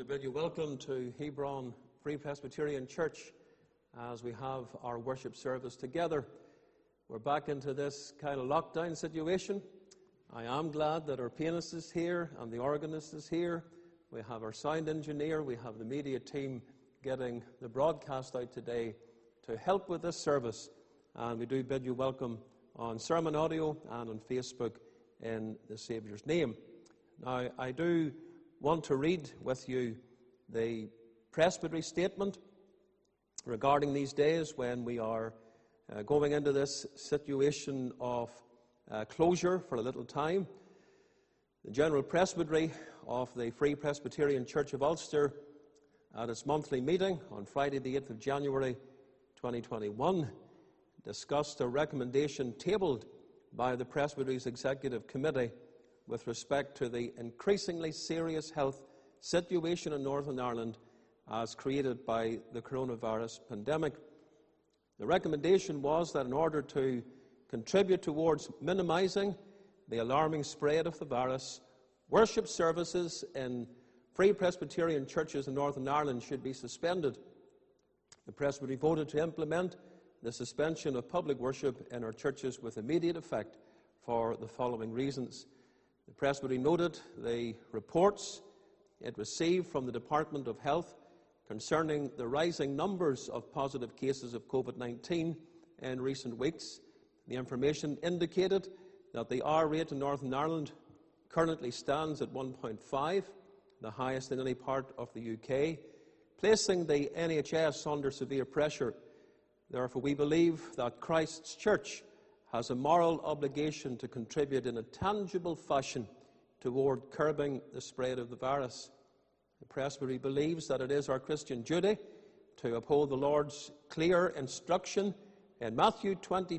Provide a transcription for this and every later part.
to bid you welcome to Hebron Free Presbyterian Church as we have our worship service together. We're back into this kind of lockdown situation. I am glad that our pianist is here and the organist is here. We have our sound engineer, we have the media team getting the broadcast out today to help with this service. And we do bid you welcome on sermon audio and on Facebook in the Saviour's name. Now, I do want to read with you the presbytery statement regarding these days when we are going into this situation of closure for a little time. The General Presbytery of the Free Presbyterian Church of Ulster, at its monthly meeting on Friday the 8th of January 2021, discussed a recommendation tabled by the Presbytery's Executive Committee with respect to the increasingly serious health situation in Northern Ireland as created by the coronavirus pandemic. The recommendation was that in order to contribute towards minimising the alarming spread of the virus, worship services in Free Presbyterian churches in Northern Ireland should be suspended. The Presbytery voted to implement the suspension of public worship in our churches with immediate effect for the following reasons. The Presbytery noted the reports it received from the Department of Health concerning the rising numbers of positive cases of COVID-19 in recent weeks. The information indicated that the R rate in Northern Ireland currently stands at 1.5, the highest in any part of the UK, placing the NHS under severe pressure. Therefore, we believe that Christ's Church has a moral obligation to contribute in a tangible fashion toward curbing the spread of the virus. The Presbytery believes that it is our Christian duty to uphold the Lord's clear instruction in Matthew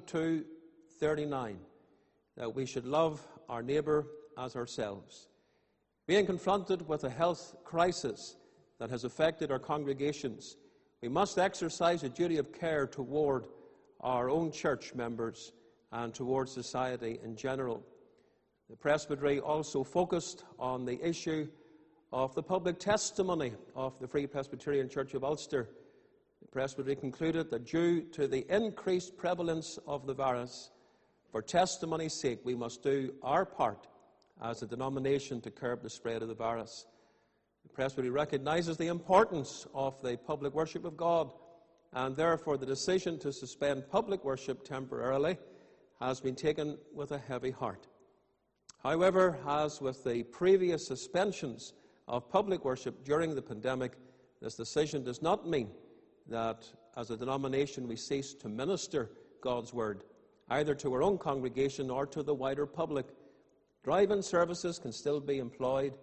22:39, that we should love our neighbour as ourselves. Being confronted with a health crisis that has affected our congregations, we must exercise a duty of care toward our own church members and towards society in general. The Presbytery also focused on the issue of the public testimony of the Free Presbyterian Church of Ulster. The Presbytery concluded that due to the increased prevalence of the virus, for testimony's sake, we must do our part as a denomination to curb the spread of the virus. The Presbytery recognises the importance of the public worship of God, and therefore the decision to suspend public worship temporarily has been taken with a heavy heart. However, as with the previous suspensions of public worship during the pandemic, this decision does not mean that as a denomination we cease to minister God's word, either to our own congregation or to the wider public. Drive-in services can still be employed.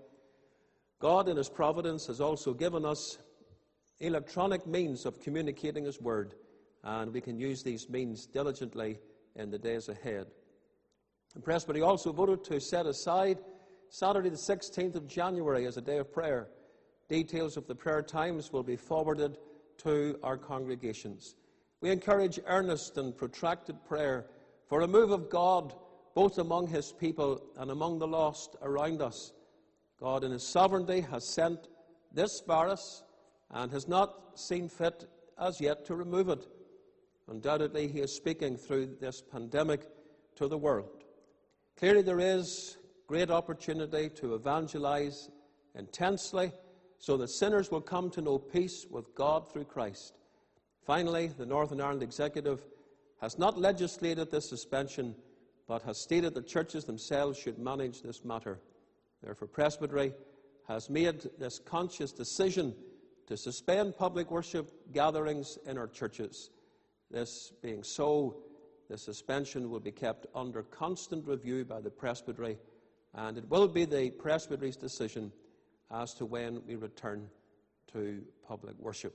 God in His providence has also given us electronic means of communicating His word, and we can use these means diligently in the days ahead. The Presbytery also voted to set aside Saturday the 16th of January as a day of prayer. Details of the prayer times will be forwarded to our congregations. We encourage earnest and protracted prayer for a move of God both among His people and among the lost around us. God in His sovereignty has sent this virus and has not seen fit as yet to remove it. Undoubtedly, He is speaking through this pandemic to the world. Clearly, there is great opportunity to evangelize intensely so that sinners will come to know peace with God through Christ. Finally, the Northern Ireland Executive has not legislated this suspension, but has stated that churches themselves should manage this matter. Therefore, Presbytery has made this conscious decision to suspend public worship gatherings in our churches. This being so, the suspension will be kept under constant review by the Presbytery, and it will be the Presbytery's decision as to when we return to public worship.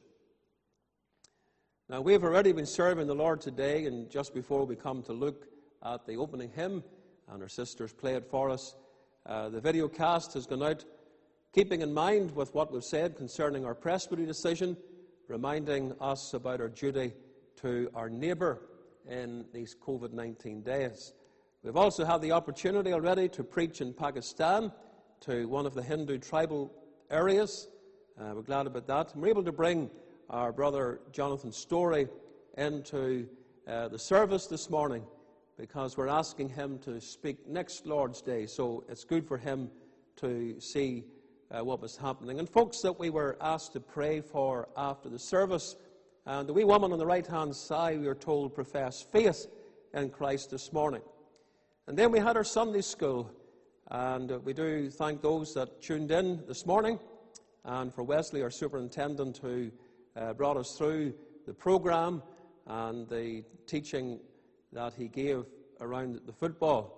Now, we have already been serving the Lord today, and just before we come to look at the opening hymn, and our sisters play it for us, the video cast has gone out, keeping in mind with what we've said concerning our Presbytery decision, reminding us about our duty to our neighbour in these COVID-19 days. We've also had the opportunity already to preach in Pakistan to one of the Hindu tribal areas, We're glad about that. And we're able to bring our brother Jonathan Story into the service this morning because we're asking him to speak next Lord's Day. So it's good for him to see what was happening. And folks that we were asked to pray for after the service, and the wee woman on the right-hand side, we were told, professed faith in Christ this morning. And then we had our Sunday school, and we do thank those that tuned in this morning, and for Wesley, our superintendent, who brought us through the program and the teaching that he gave around the football.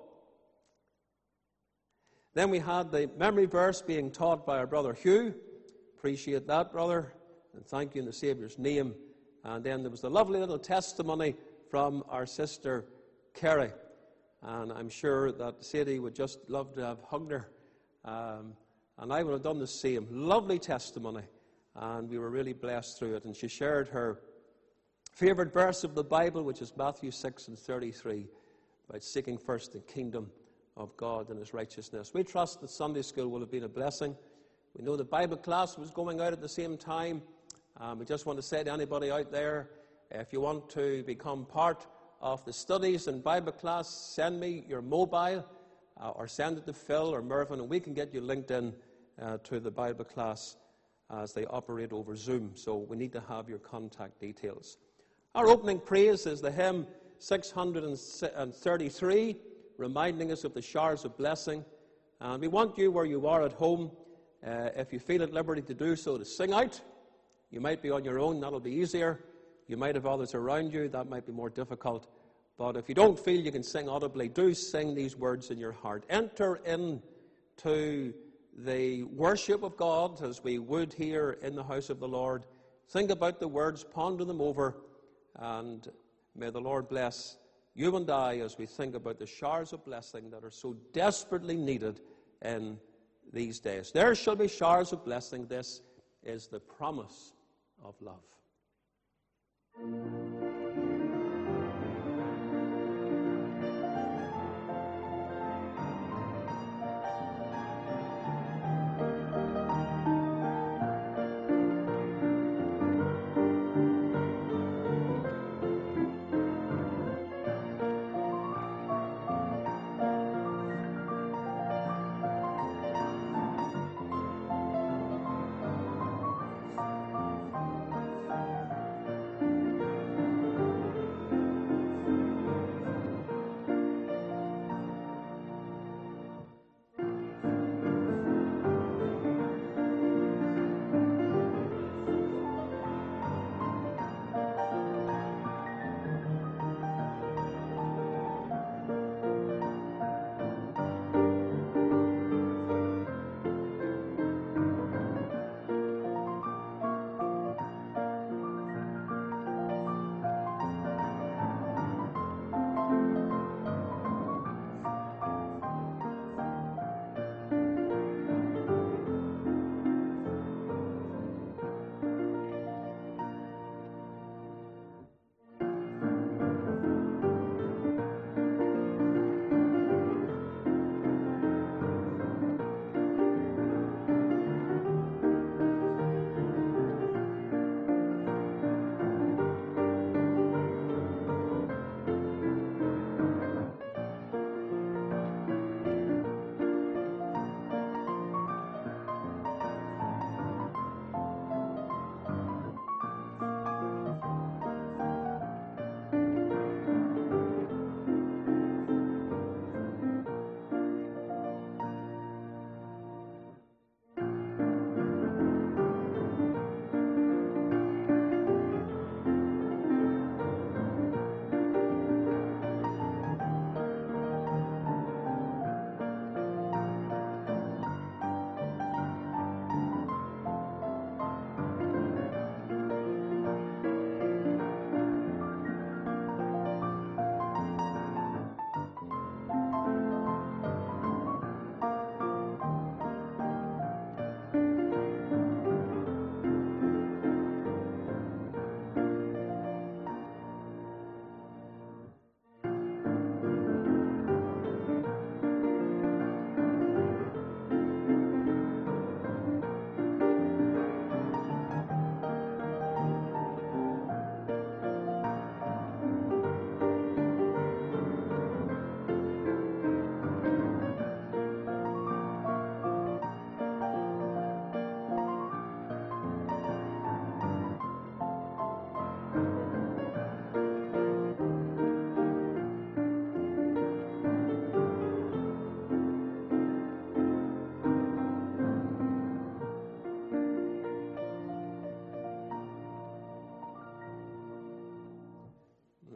Then we had the memory verse being taught by our brother Hugh. Appreciate that, brother, and thank you in the Saviour's name. And then there was the lovely little testimony from our sister Kerry. And I'm sure that Sadie would just love to have hugged her. And I would have done the same. Lovely testimony. And we were really blessed through it. And she shared her favorite verse of the Bible, which is Matthew 6:33, about seeking first the kingdom of God and his righteousness. We trust that Sunday school will have been a blessing. We know the Bible class was going out at the same time. We just want to say to anybody out there, if you want to become part of the studies and Bible class, send me your mobile or send it to Phil or Mervyn, and we can get you linked in to the Bible class as they operate over Zoom. So we need to have your contact details. Our opening praise is the hymn 633, reminding us of the showers of blessing. And we want you, where you are at home, if you feel at liberty to do so, to sing out. You might be on your own, that'll be easier. You might have others around you, that might be more difficult. But if you don't feel you can sing audibly, do sing these words in your heart. Enter into the worship of God as we would here in the house of the Lord. Think about the words, ponder them over, and may the Lord bless you and I as we think about the showers of blessing that are so desperately needed in these days. There shall be showers of blessing. This is the promise of love.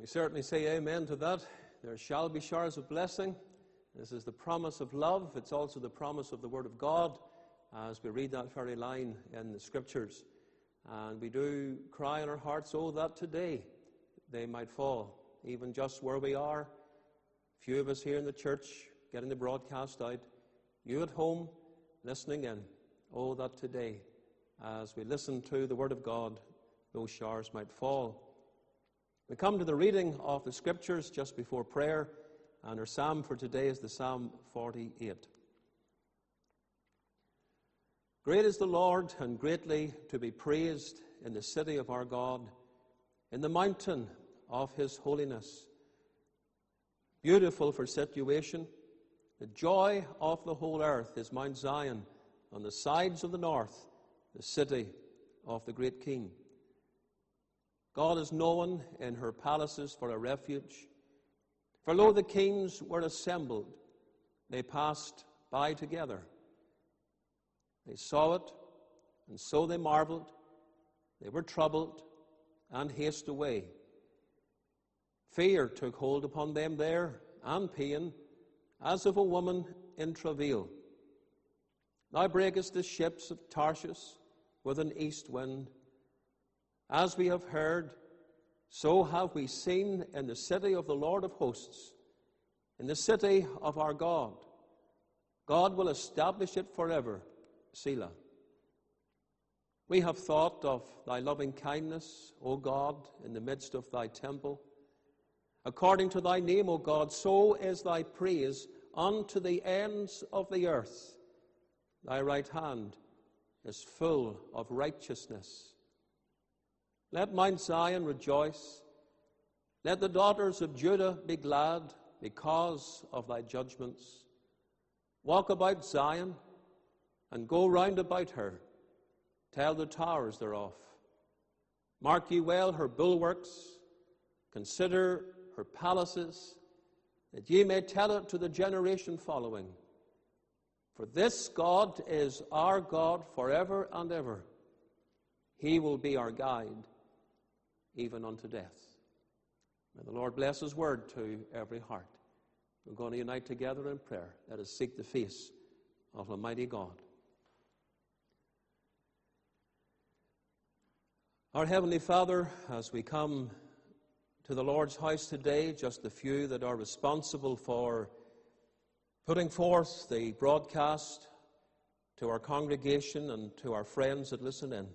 certainly say amen to that. There shall be showers of blessing. This is the promise of love. It's also the promise of the Word of God as we read that very line in the Scriptures. And we do cry in our hearts, oh, that today they might fall, even just where we are. Few of us here in the church getting the broadcast out. You at home listening in. Oh, that today, as we listen to the Word of God, those showers might fall. We come to the reading of the Scriptures just before prayer, and our psalm for today is the Psalm 48. Great is the Lord, and greatly to be praised in the city of our God, in the mountain of his holiness. Beautiful for situation, the joy of the whole earth is Mount Zion, on the sides of the north, the city of the great King. God is known in her palaces for a refuge. For lo, the kings were assembled. They passed by together. They saw it, and so they marveled. They were troubled, and haste away. Fear took hold upon them there, and pain, as of a woman in travail. Thou breakest the ships of Tarshish with an east wind. As we have heard, so have we seen in the city of the Lord of hosts, in the city of our God. God will establish it forever. Selah. We have thought of thy loving kindness, O God, in the midst of thy temple. According to thy name, O God, so is thy praise unto the ends of the earth. Thy right hand is full of righteousness. Let Mount Zion rejoice. Let the daughters of Judah be glad because of thy judgments. Walk about Zion and go round about her. Tell the towers thereof. Mark ye well her bulwarks. Consider her palaces, that ye may tell it to the generation following. For this God is our God forever and ever. He will be our guide, even unto death. May the Lord bless his word to every heart. We're going to unite together in prayer. Let us seek the face of Almighty God. Our Heavenly Father, as we come to the Lord's house today, just the few that are responsible for putting forth the broadcast to our congregation and to our friends that listen in,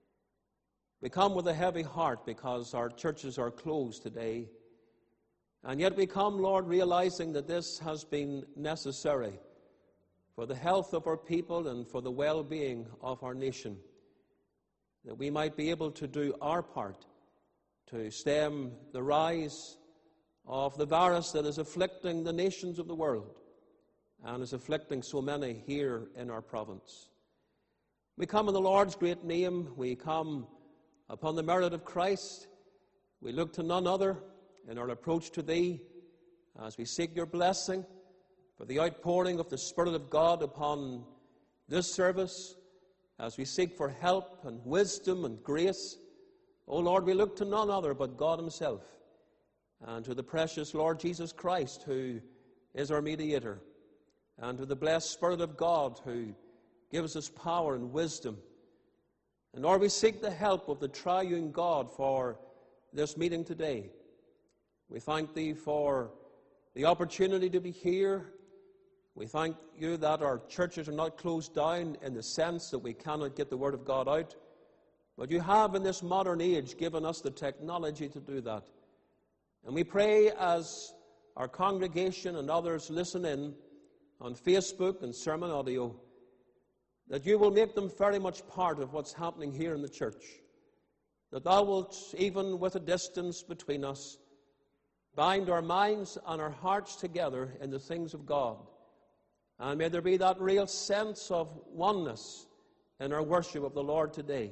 we come with a heavy heart because our churches are closed today. And yet we come, Lord, realizing that this has been necessary for the health of our people and for the well-being of our nation, that we might be able to do our part to stem the rise of the virus that is afflicting the nations of the world and is afflicting so many here in our province. We come in the Lord's great name. We come upon the merit of Christ. We look to none other in our approach to thee as we seek your blessing for the outpouring of the Spirit of God upon this service, as we seek for help and wisdom and grace. O Lord, we look to none other but God himself, and to the precious Lord Jesus Christ, who is our mediator, and to the blessed Spirit of God, who gives us power and wisdom. And Lord, we seek the help of the triune God for this meeting today. We thank thee for the opportunity to be here. We thank you that our churches are not closed down in the sense that we cannot get the Word of God out. But you have in this modern age given us the technology to do that. And we pray as our congregation and others listen in on Facebook and sermon audio, that you will make them very much part of what's happening here in the church. That thou wilt, even with a distance between us, bind our minds and our hearts together in the things of God. And may there be that real sense of oneness in our worship of the Lord today.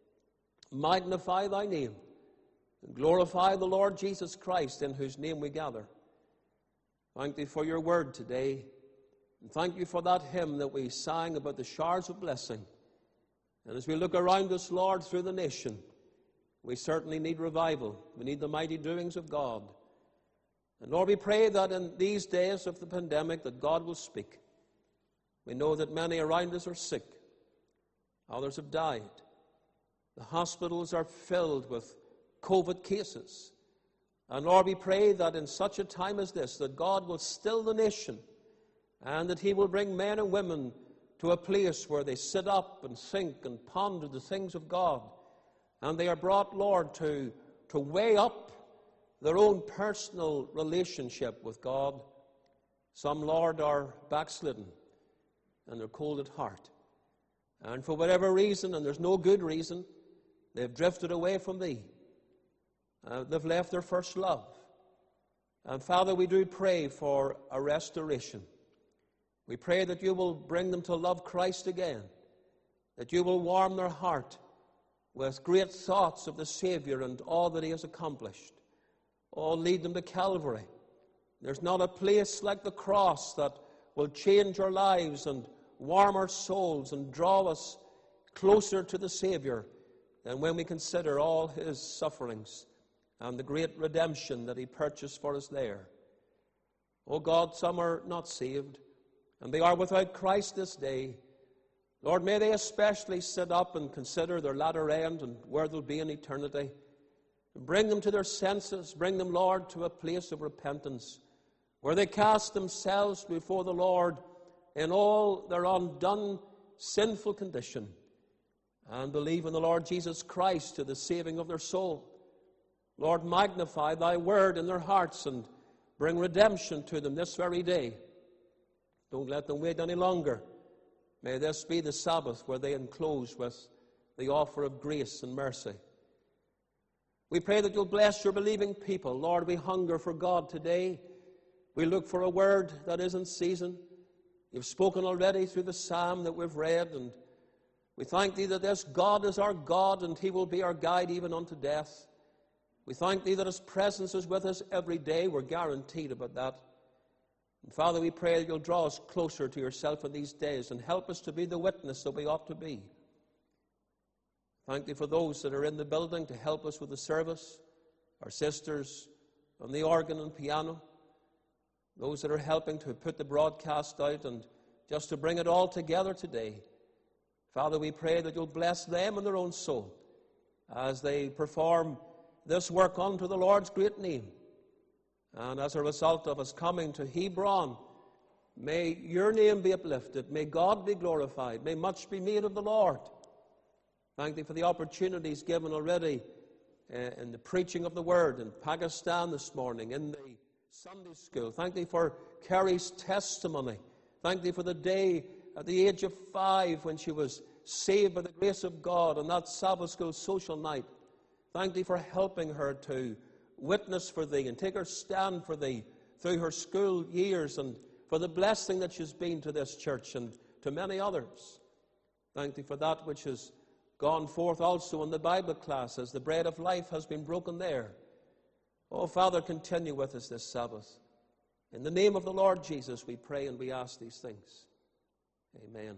Magnify thy name and glorify the Lord Jesus Christ, in whose name we gather. Thank thee for your word today. And thank you for that hymn that we sang about the showers of blessing. And as we look around us, Lord, through the nation, we certainly need revival. We need the mighty doings of God. And Lord, we pray that in these days of the pandemic that God will speak. We know that many around us are sick. Others have died. The hospitals are filled with COVID cases. And Lord, we pray that in such a time as this, that God will still the nation and that he will bring men and women to a place where they sit up and think and ponder the things of God. And they are brought, Lord, to weigh up their own personal relationship with God. Some, Lord, are backslidden and they're cold at heart. And for whatever reason, and there's no good reason, they've drifted away from thee. They've left their first love. And Father, we do pray for a restoration. We pray that you will bring them to love Christ again, that you will warm their heart with great thoughts of the Savior and all that he has accomplished. Oh, lead them to Calvary. There's not a place like the cross that will change our lives and warm our souls and draw us closer to the Savior than when we consider all his sufferings and the great redemption that he purchased for us there. Oh God, some are not saved, and they are without Christ this day. Lord, may they especially sit up and consider their latter end and where they'll be in eternity. Bring them to their senses. Bring them, Lord, to a place of repentance where they cast themselves before the Lord in all their undone, sinful condition and believe in the Lord Jesus Christ to the saving of their soul. Lord, magnify thy word in their hearts and bring redemption to them this very day. Don't let them wait any longer. May this be the Sabbath where they enclose with the offer of grace and mercy. We pray that you'll bless your believing people. Lord, we hunger for God today. We look for a word that is in season. You've spoken already through the psalm that we've read, and we thank thee that this God is our God, and he will be our guide even unto death. We thank thee that his presence is with us every day. We're guaranteed about that. And Father, we pray that you'll draw us closer to yourself in these days and help us to be the witness that we ought to be. Thank thee for those that are in the building to help us with the service, our sisters on the organ and piano, those that are helping to put the broadcast out and just to bring it all together today. Father, we pray that you'll bless them in their own soul as they perform this work unto the Lord's great name. And as a result of us coming to Hebron, may your name be uplifted. May God be glorified. May much be made of the Lord. Thank thee for the opportunities given already in the preaching of the word in Pakistan this morning, in the Sunday school. Thank thee for Carrie's testimony. Thank thee for the day at the age of 5 when she was saved by the grace of God on that Sabbath school social night. Thank thee for helping her to witness for thee and take her stand for thee through her school years, and for the blessing that she's been to this church and to many others. Thank thee for that which has gone forth also in the Bible class as the bread of life has been broken there. Oh, Father, continue with us this Sabbath. In the name of the Lord Jesus, we pray and we ask these things. Amen.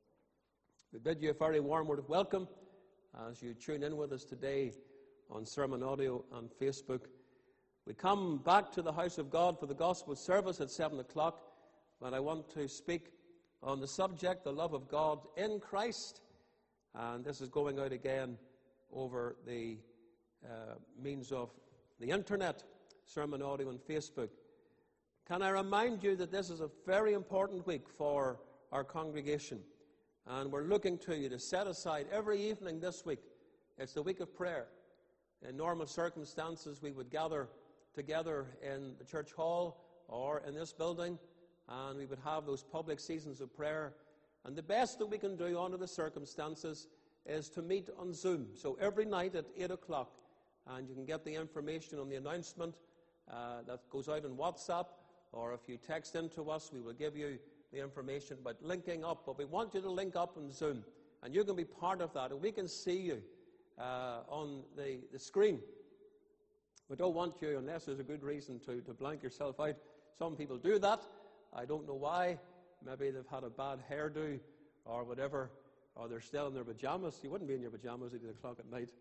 We bid you a very warm word of welcome as you tune in with us today on Sermon Audio and Facebook. We come back to the house of God for the gospel service at 7 o'clock, but I want to speak on the subject, the love of God in Christ. And this is going out again over the means of the internet, Sermon Audio and Facebook. Can I remind you that this is a very important week for our congregation, and we're looking to you to set aside every evening this week. It's the week of prayer. In normal circumstances, we would gather together in the church hall or in this building, and we would have those public seasons of prayer. And the best that we can do under the circumstances is to meet on Zoom. So every night at 8 o'clock, and you can get the information on the announcement that goes out on WhatsApp, or if you text in to us, we will give you the information about linking up. But we want you to link up on Zoom, and you can be part of that, and we can see you on the screen. We don't want you, unless there's a good reason, to blank yourself out. Some people do that. I don't know why. Maybe they've had a bad hairdo or whatever, or they're still in their pajamas. You wouldn't be in your pajamas at 8 o'clock at night.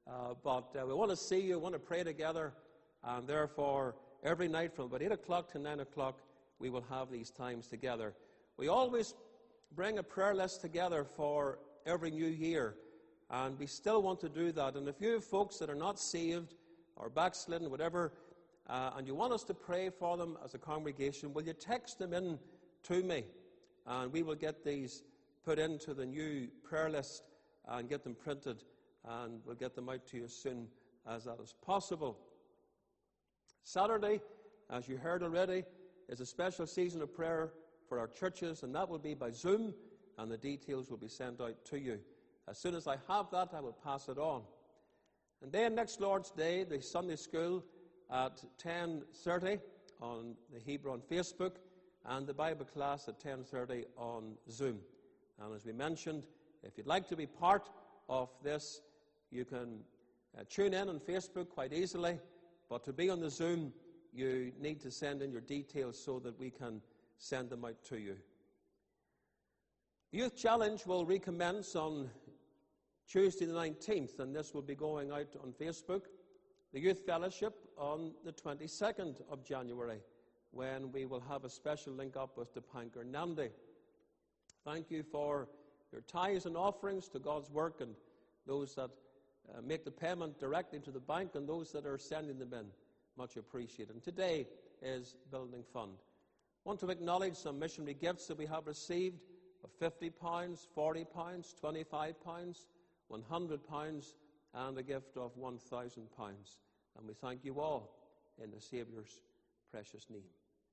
but we want to see you, want to pray together, and therefore every night from about 8 o'clock to 9 o'clock we will have these times together. We always bring a prayer list together for every new year, and we still want to do that. And if you have folks that are not saved or backslidden, whatever, and you want us to pray for them as a congregation, will you text them in to me, and we will get these put into the new prayer list and get them printed, and we'll get them out to you as soon as that is possible. Saturday, as you heard already, is a special season of prayer for our churches, and that will be by Zoom, and the details will be sent out to you. As soon as I have that, I will pass it on. And then next Lord's Day, the Sunday school at 10:30 on the Hebron Facebook, and the Bible class at 10:30 on Zoom. And as we mentioned, if you'd like to be part of this, you can tune in on Facebook quite easily, but to be on the Zoom, you need to send in your details so that we can send them out to you. The Youth Challenge will recommence on Tuesday the 19th, and this will be going out on Facebook. The Youth Fellowship on the 22nd of January, when we will have a special link-up with the Pankar Nandi. Thank you for your tithes and offerings to God's work, and those that make the payment directly to the bank, and those that are sending them in. Much appreciated. And today is Building Fund. I want to acknowledge some missionary gifts that we have received of £50, £40, £25, £100, and a gift of £1,000. And we thank you all in the Saviour's precious name.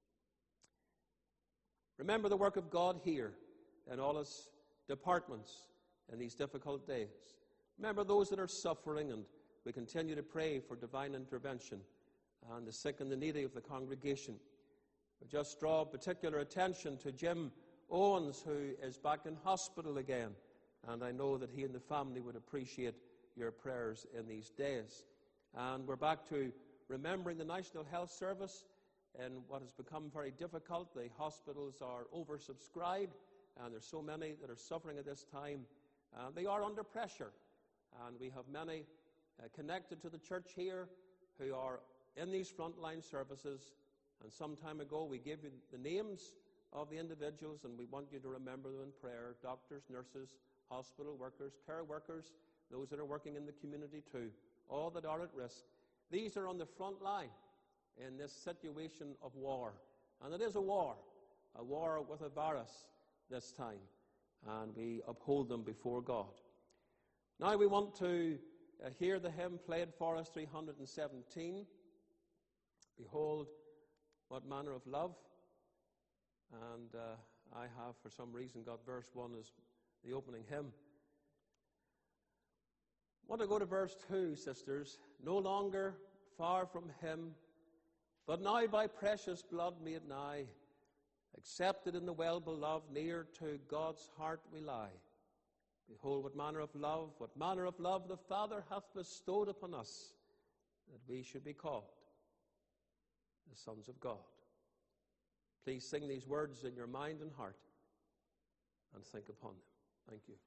Remember the work of God here in all its departments in these difficult days. Remember those that are suffering, and we continue to pray for divine intervention, and the sick and the needy of the congregation. We just draw particular attention to Jim Owens, who is back in hospital again, and I know that he and the family would appreciate your prayers in these days. And we're back to remembering the National Health Service in what has become very difficult. The hospitals are oversubscribed, and there's so many that are suffering at this time. They are under pressure, and we have many connected to the church here who are in these frontline services. And some time ago we gave you the names of the individuals, and we want you to remember them in prayer. Doctors, nurses, hospital workers, care workers, those that are working in the community too, all that are at risk. These are on the front line in this situation of war. And it is a war with a virus this time, and we uphold them before God. Now we want to hear the hymn played for us, 317, Behold What Manner of Love. And I have, for some reason, got verse 1 as the opening hymn. I want to go to verse 2, sisters. No longer far from him, but now by precious blood made nigh, accepted in the well-beloved, near to God's heart we lie. Behold what manner of love the Father hath bestowed upon us, that we should be called the sons of God. Please sing these words in your mind and heart and think upon them. Thank you.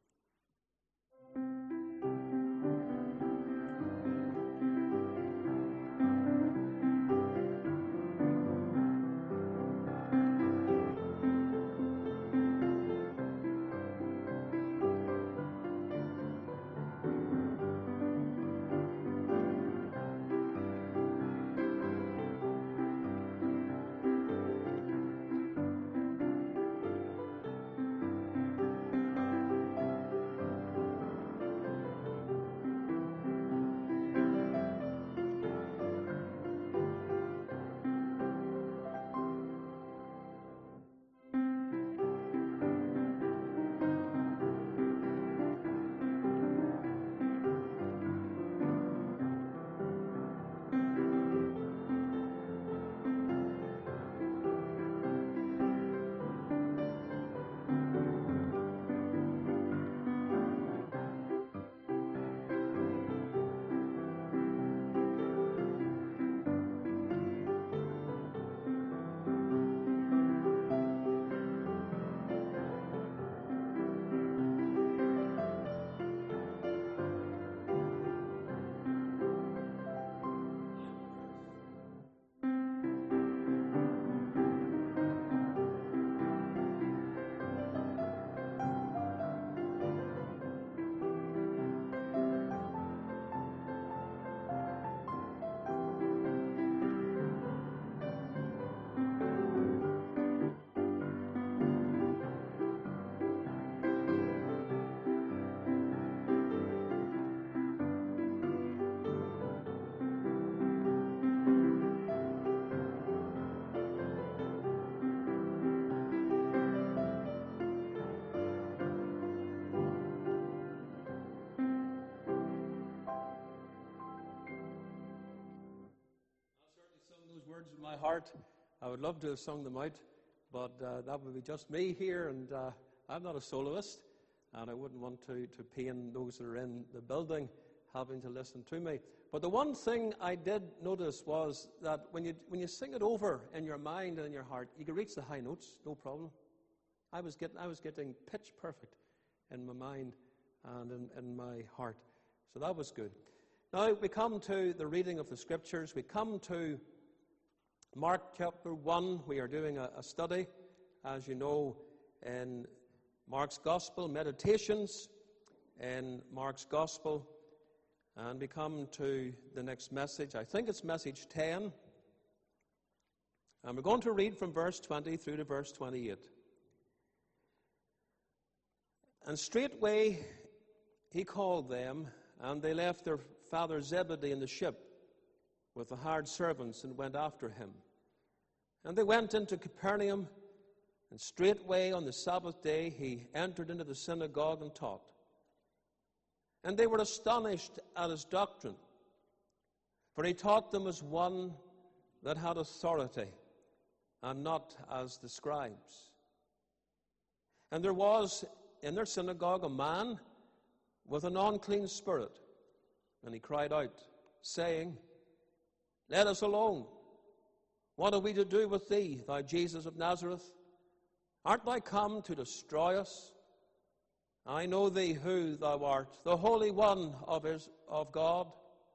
words in my heart. I would love to have sung them out, but that would be just me here, and I'm not a soloist, and I wouldn't want to pain those that are in the building having to listen to me. But the one thing I did notice was that when you sing it over in your mind and in your heart, you can reach the high notes, no problem. I was getting pitch perfect in my mind and in my heart. So that was good. Now we come to the reading of the Scriptures. We come to Mark chapter 1. We are doing a study, as you know, in Mark's Gospel, meditations in Mark's Gospel. And we come to the next message. I think it's message 10. And we're going to read from verse 20 through to verse 28. And straightway he called them, and they left their father Zebedee in the ship with the hired servants and went after him. And they went into Capernaum, and straightway on the Sabbath day he entered into the synagogue and taught. And they were astonished at his doctrine, for he taught them as one that had authority, and not as the scribes. And there was in their synagogue a man with an unclean spirit, and he cried out, saying, Let us alone. What have we to do with thee, thou Jesus of Nazareth? Art thou come to destroy us? I know thee who thou art, the Holy One of God.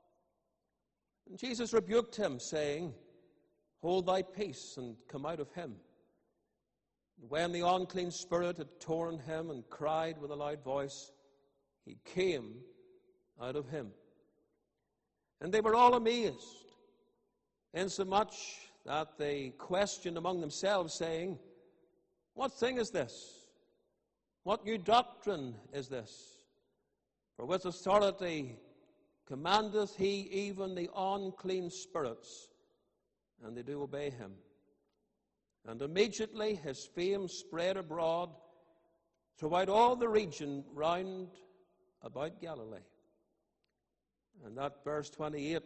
And Jesus rebuked him, saying, Hold thy peace, and come out of him. And when the unclean spirit had torn him and cried with a loud voice, he came out of him. And they were all amazed, insomuch that they questioned among themselves, saying, What thing is this? What new doctrine is this? For with authority commandeth he even the unclean spirits, and they do obey him. And immediately his fame spread abroad throughout all the region round about Galilee. And that verse 28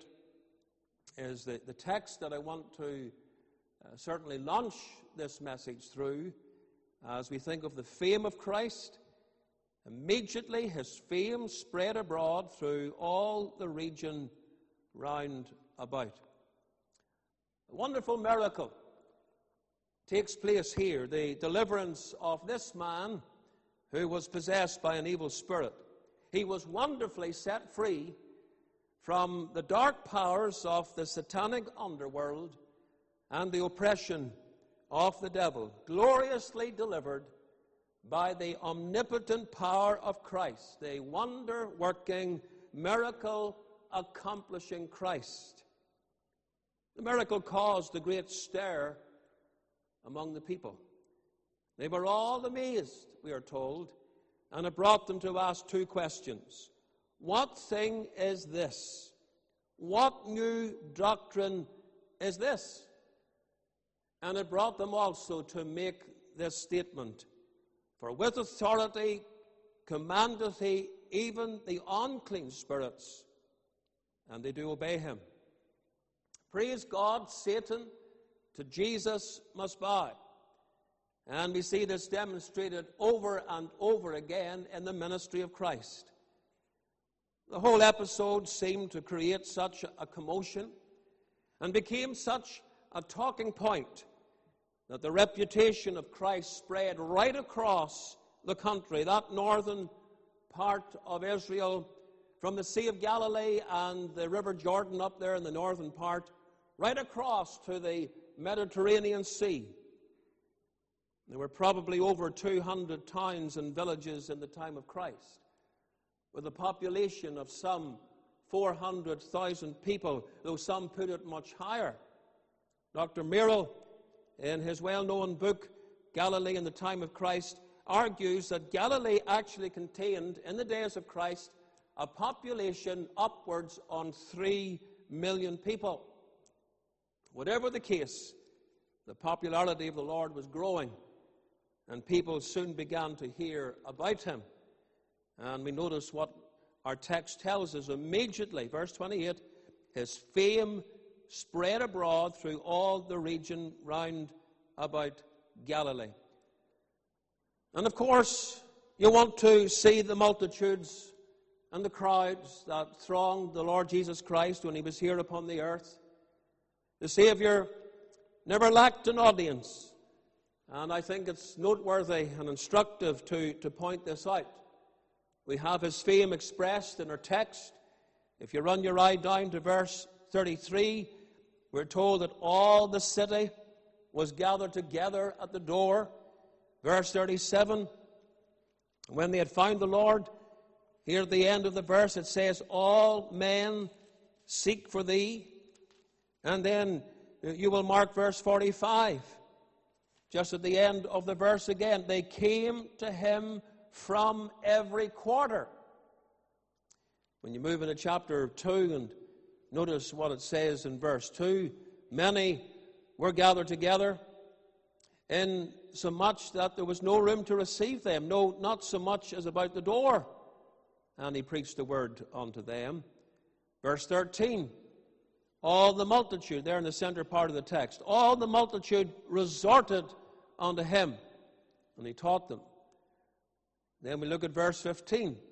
is the text that I want to certainly launch this message through. As we think of the fame of Christ, immediately his fame spread abroad through all the region round about. A wonderful miracle takes place here, the deliverance of this man who was possessed by an evil spirit. He was wonderfully set free from the dark powers of the satanic underworld and the oppression of the devil, gloriously delivered by the omnipotent power of Christ, the wonder-working, miracle-accomplishing Christ. The miracle caused a great stir among the people. They were all amazed, we are told, and it brought them to ask two questions. What thing is this? What new doctrine is this? And it brought them also to make this statement, For with authority commandeth he even the unclean spirits, and they do obey him. Praise God, Satan to Jesus must bow. And we see this demonstrated over and over again in the ministry of Christ. The whole episode seemed to create such a commotion and became such a talking point that the reputation of Christ spread right across the country, that northern part of Israel, from the Sea of Galilee and the River Jordan up there in the northern part, right across to the Mediterranean Sea. There were probably over 200 towns and villages in the time of Christ, with a population of some 400,000 people, though some put it much higher. Dr. Merrill, in his well-known book, Galilee in the Time of Christ, argues that Galilee actually contained, in the days of Christ, a population upwards on 3 million people. Whatever the case, the popularity of the Lord was growing, and people soon began to hear about him. And we notice what our text tells us immediately, verse 28, his fame spread abroad through all the region round about Galilee. And of course, you want to see the multitudes and the crowds that thronged the Lord Jesus Christ when he was here upon the earth. The Savior never lacked an audience. And I think it's noteworthy and instructive to point this out. We have his fame expressed in our text. If you run your eye down to verse 33, we're told that all the city was gathered together at the door. Verse 37, when they had found the Lord, here at the end of the verse it says, all men seek for thee. And then you will mark verse 45. Just at the end of the verse again, they came to him from every quarter. When you move into chapter 2 and notice what it says in verse 2, many were gathered together, in so much that there was no room to receive them, no, not so much as about the door. And he preached the word unto them. Verse 13, all the multitude, there in the center part of the text, all the multitude resorted unto him, and he taught them. Then we look at verse 15. It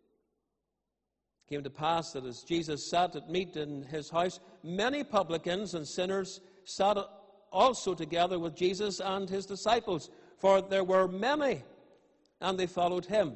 came to pass that as Jesus sat at meat in his house, many publicans and sinners sat also together with Jesus and his disciples, for there were many, and they followed him.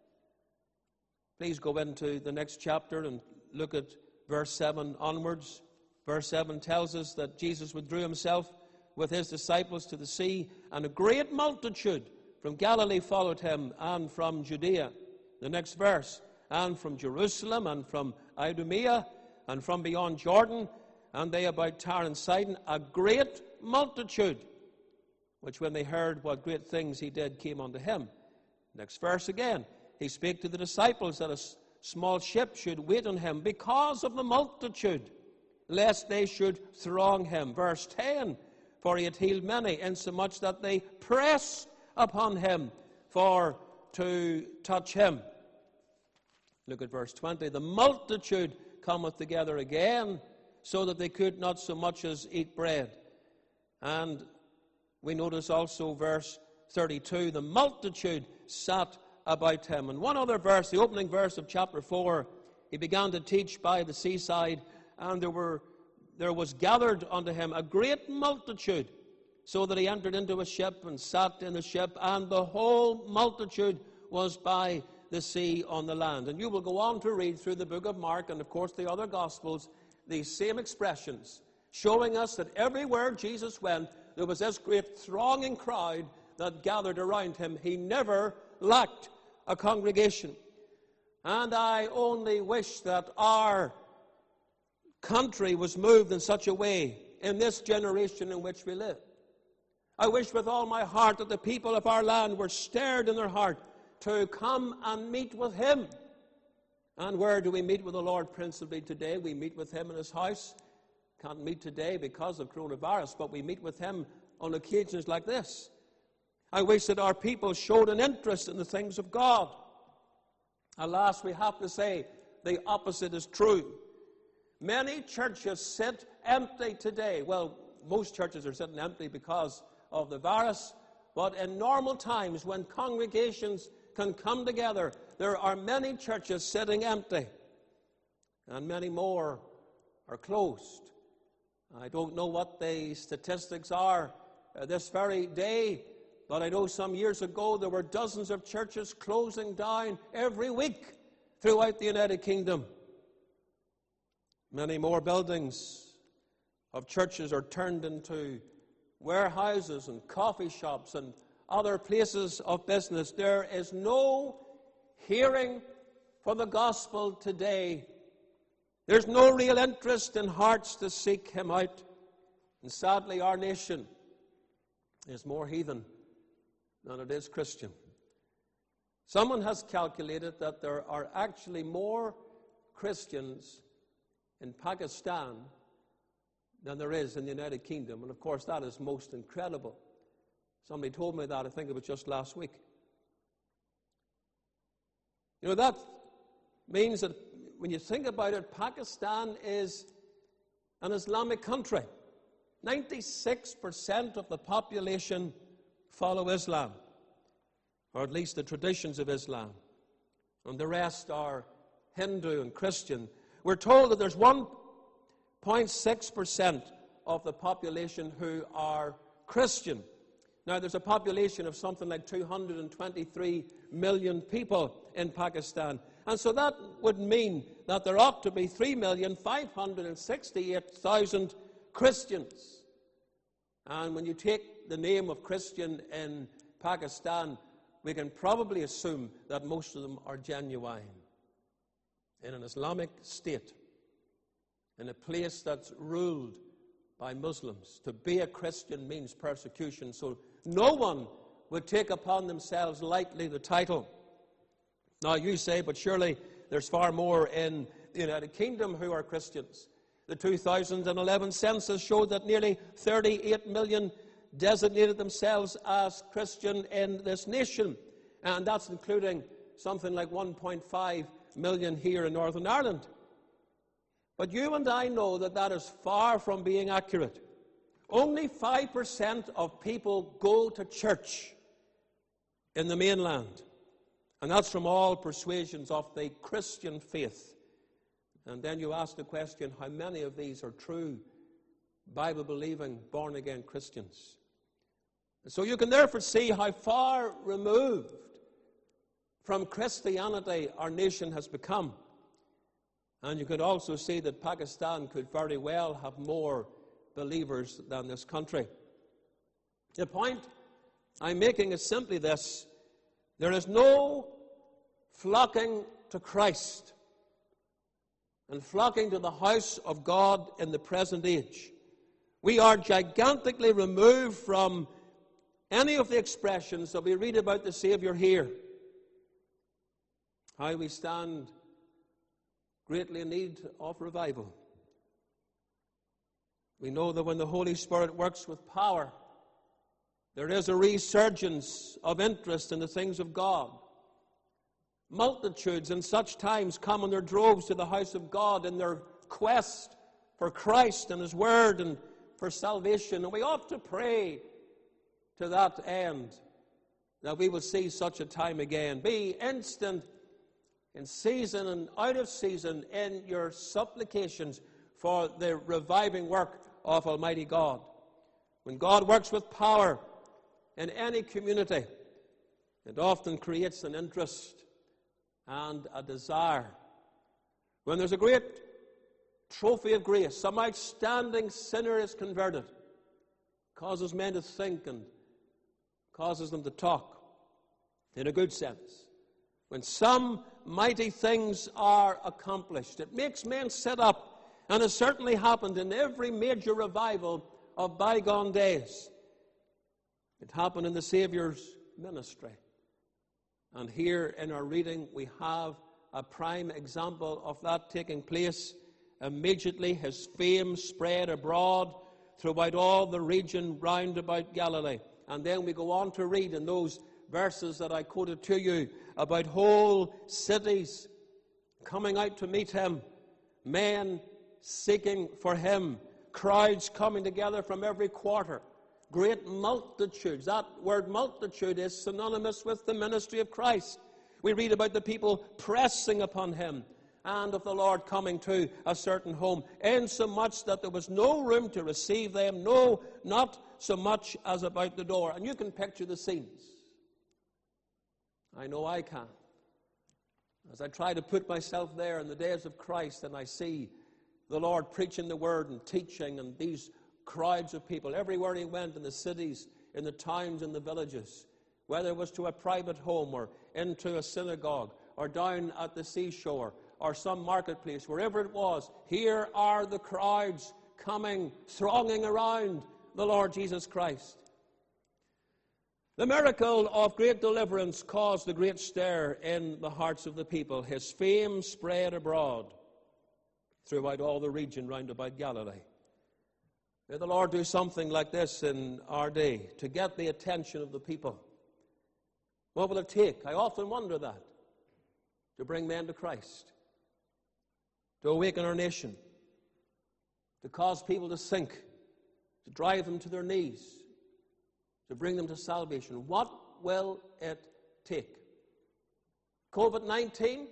Please go into the next chapter and look at verse 7 onwards. Verse 7 tells us that Jesus withdrew himself with his disciples to the sea, and a great multitude from Galilee followed him, and from Judea. The next verse, and from Jerusalem, and from Idumea, and from beyond Jordan, and they about Tyre and Sidon, a great multitude, which when they heard what great things he did, came unto him. Next verse again, he spake to the disciples that a small ship should wait on him because of the multitude, lest they should throng him. Verse 10, for he had healed many, insomuch that they pressed upon him for to touch him. Look at verse 20. The multitude cometh together again, so that they could not so much as eat bread. And we notice also verse 32, the multitude sat about him. And one other verse, the opening verse of chapter 4, he began to teach by the seaside, and there was gathered unto him a great multitude, so that he entered into a ship and sat in the ship, and the whole multitude was by the sea on the land. And you will go on to read through the book of Mark and, of course, the other Gospels, these same expressions, showing us that everywhere Jesus went, there was this great thronging crowd that gathered around him. He never lacked a congregation. And I only wish that our country was moved in such a way in this generation in which we live. I wish with all my heart that the people of our land were stirred in their heart to come and meet with him. And where do we meet with the Lord principally today? We meet with him in his house. Can't meet today because of coronavirus, but we meet with him on occasions like this. I wish that our people showed an interest in the things of God. Alas, we have to say the opposite is true. Many churches sit empty today. Well, most churches are sitting empty because of the virus, but in normal times when congregations can come together, there are many churches sitting empty, and many more are closed. I don't know what the statistics are this very day, but I know some years ago there were dozens of churches closing down every week throughout the United Kingdom. Many more buildings of churches are turned into warehouses and coffee shops and other places of business. There is no hearing for the gospel today. There's no real interest in hearts to seek him out. And sadly, our nation is more heathen than it is Christian. Someone has calculated that there are actually more Christians in Pakistan than there is in the United Kingdom. And of course, that is most incredible. Somebody told me that, I think it was just last week. You know, that means that when you think about it, Pakistan is an Islamic country. 96% of the population follow Islam, or at least the traditions of Islam, and the rest are Hindu and Christian. We're told that there's 1.6% of the population who are Christian. Now, there's a population of something like 223 million people in Pakistan. And so that would mean that there ought to be 3,568,000 Christians. And when you take the name of Christian in Pakistan, we can probably assume that most of them are genuine. In an Islamic state, in a place that's ruled by Muslims, to be a Christian means persecution. So no one would take upon themselves lightly the title. Now you say, but surely there's far more in the United Kingdom who are Christians. The 2011 census showed that nearly 38 million designated themselves as Christian in this nation. And that's including something like 1.5 million here in Northern Ireland. But you and I know that that is far from being accurate. Only 5% of people go to church in the mainland. And that's from all persuasions of the Christian faith. And then you ask the question, how many of these are true, Bible-believing, born-again Christians? So you can therefore see how far removed from Christianity our nation has become. And you could also see that Pakistan could very well have more believers than this country. The point I'm making is simply this: there is no flocking to Christ and flocking to the house of God in the present age. We are gigantically removed from any of the expressions that we read about the Savior here. How we stand greatly in need of revival. We know that when the Holy Spirit works with power, there is a resurgence of interest in the things of God. Multitudes in such times come in their droves to the house of God in their quest for Christ and His Word and for salvation. And we ought to pray to that end that we will see such a time again. Be instant in season and out of season in your supplications for the reviving work of Almighty God. When God works with power in any community, it often creates an interest and a desire. When there's a great trophy of grace, some outstanding sinner is converted, causes men to think and causes them to talk in a good sense. When some mighty things are accomplished, it makes men sit up, and has certainly happened in every major revival of bygone days. It happened in the Saviour's ministry. And here in our reading we have a prime example of that taking place. Immediately his fame spread abroad throughout all the region round about Galilee. And then we go on to read in those verses that I quoted to you about whole cities coming out to meet him, men seeking for him, crowds coming together from every quarter, great multitudes. That word multitude is synonymous with the ministry of Christ. We read about the people pressing upon him, and of the Lord coming to a certain home, insomuch that there was no room to receive them, no, not so much as about the door. And you can picture the scenes. I know I can. As I try to put myself there in the days of Christ, and I see the Lord preaching the word and teaching, and these crowds of people everywhere he went, in the cities, in the towns, in the villages, whether it was to a private home or into a synagogue or down at the seashore or some marketplace, wherever it was, here are the crowds coming, thronging around the Lord Jesus Christ. The miracle of great deliverance caused a great stir in the hearts of the people. His fame spread abroad throughout all the region round about Galilee. May the Lord do something like this in our day to get the attention of the people. What will it take? I often wonder that. To bring men to Christ. To awaken our nation. to cause people to sink, to drive them to their knees, to bring them to salvation. What will it take? COVID-19,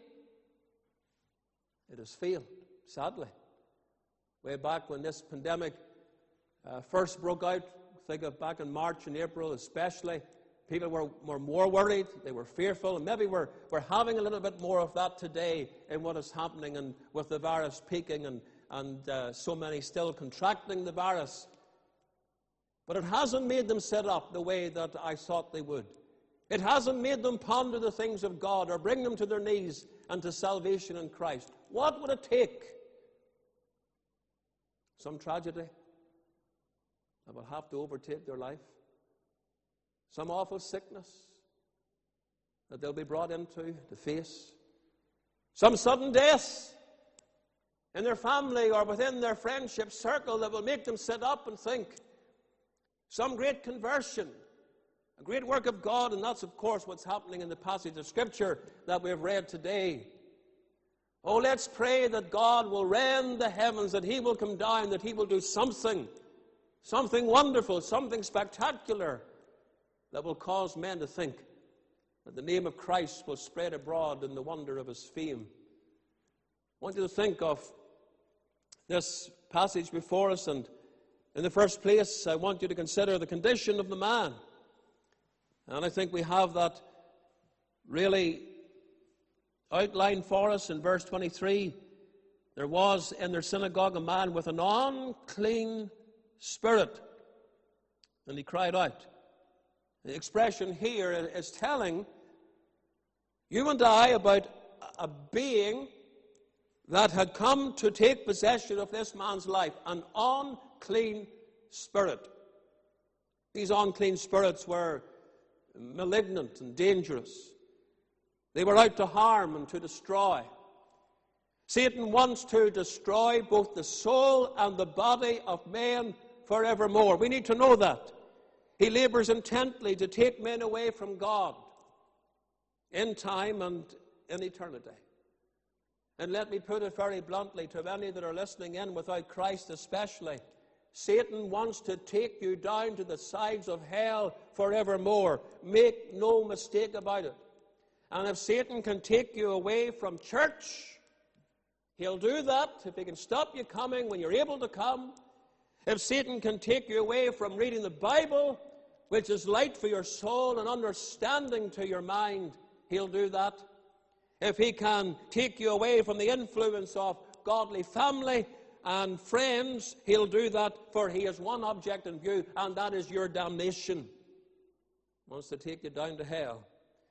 it has failed, sadly. Way back when this pandemic first broke out, think of back in March and April especially, people were more worried, they were fearful, and maybe we're having a little bit more of that today in what is happening and with the virus peaking and so many still contracting the virus. But it hasn't made them sit up the way that I thought they would. It hasn't made them ponder the things of God or bring them to their knees and to salvation in Christ. What would it take? Some tragedy that will have to overtake their life. Some awful sickness that they'll be brought into to face. Some sudden death in their family or within their friendship circle that will make them sit up and think. Some great conversion, a great work of God, and that's, of course, what's happening in the passage of Scripture that we have read today. Oh, let's pray that God will rend the heavens, that He will come down, that He will do something wonderful, something spectacular that will cause men to think that the name of Christ will spread abroad in the wonder of His fame. I want you to think of this passage before us, and in the first place, I want you to consider the condition of the man. And I think we have that really outlined for us in verse 23. There was in their synagogue a man with an unclean spirit, and he cried out. The expression here is telling you and I about a being that had come to take possession of this man's life, an unclean spirit. These unclean spirits were malignant and dangerous. They were out to harm and to destroy. Satan wants to destroy both the soul and the body of man forevermore. We need to know that. He labors intently to take men away from God in time and in eternity. And let me put it very bluntly to many that are listening in without Christ especially. Satan wants to take you down to the sides of hell forevermore. Make no mistake about it. And if Satan can take you away from church, he'll do that if he can stop you coming when you're able to come. If Satan can take you away from reading the Bible, which is light for your soul and understanding to your mind, he'll do that. If he can take you away from the influence of godly family and friends, he'll do that, for he has one object in view, and that is your damnation. He wants to take you down to hell.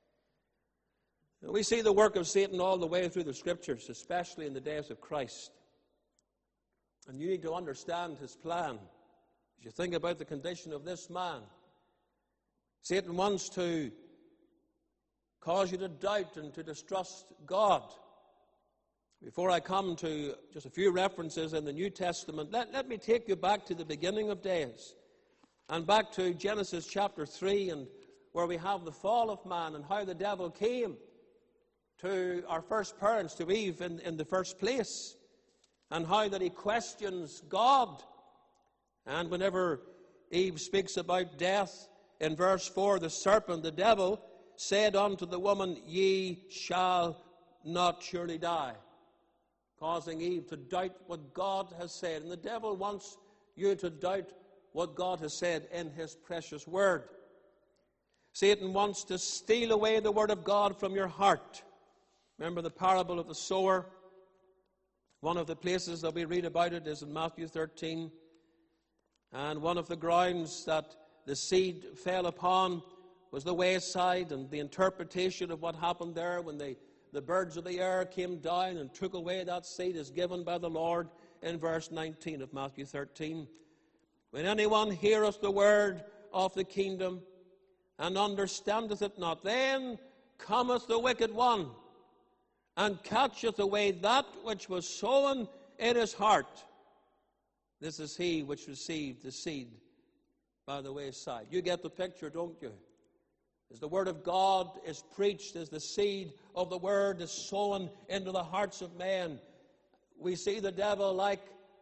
We see the work of Satan all the way through the Scriptures, especially in the days of Christ. And you need to understand his plan. As you think about the condition of this man, Satan wants to cause you to doubt and to distrust God. Before I come to just a few references in the New Testament, let me take you back to the beginning of days and back to Genesis chapter 3, and where we have the fall of man and how the devil came to our first parents, to Eve in the first place, and how that he questions God. And whenever Eve speaks about death, in verse 4, the serpent, the devil, said unto the woman, Ye shall not surely die, causing Eve to doubt what God has said. And the devil wants you to doubt what God has said in his precious word. Satan wants to steal away the word of God from your heart. Remember the parable of the sower? One of the places that we read about it is in Matthew 13. And one of the grounds that the seed fell upon was the wayside, and the interpretation of what happened there when the birds of the air came down and took away that seed is given by the Lord in verse 19 of Matthew 13. When anyone heareth the word of the kingdom and understandeth it not, then cometh the wicked one and catcheth away that which was sown in his heart. This is he which received the seed by the wayside. You get the picture, don't you? As the word of God is preached, as the seed of the word is sown into the hearts of men, we see the devil like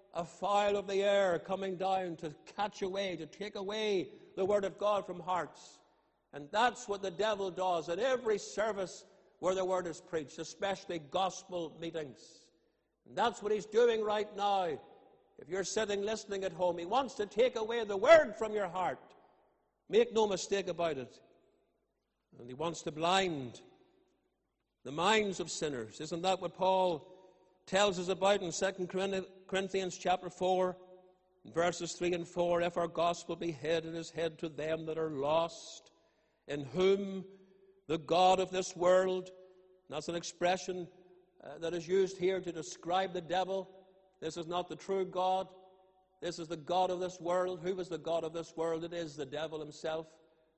a fowl of the air coming down to catch away, to take away the Word of God from hearts. And that's what the devil does at every service where the Word is preached, especially gospel meetings. And that's what he's doing right now. If you're sitting listening at home, he wants to take away the Word from your heart. Make no mistake about it. And he wants to blind the minds of sinners. Isn't that what Paul tells us about in 2 Corinthians chapter 4, verses 3 and 4? If our gospel be hid, it is hid to them that are lost, in whom the God of this world, that's an expression that is used here to describe the devil. This is not the true God. This is the God of this world. Who is the God of this world? It is the devil himself.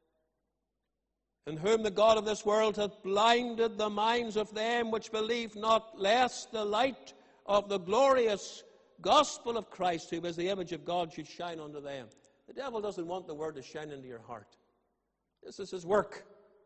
In whom the God of this world hath blinded the minds of them which believe not, lest the light of the glorious gospel of Christ, who is the image of God, should shine unto them. The devil doesn't want the Word to shine into your heart. This is his work.